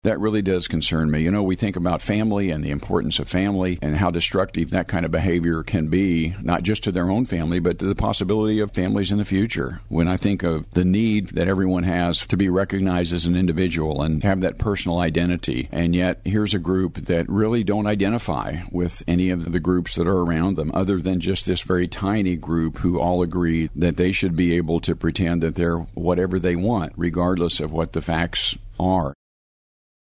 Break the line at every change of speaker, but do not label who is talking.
That really does concern me. We think about family and the importance of family and how destructive that kind of behavior can be, not just to their own family, but to the possibility of families in the future. When I think of the need that everyone has to be recognized as an individual and have that personal identity, and yet here's a group that really don't identify with any of the groups that are around them, other than just this very tiny group who all agree that they should be able to pretend that they're whatever they want, regardless of what the facts are.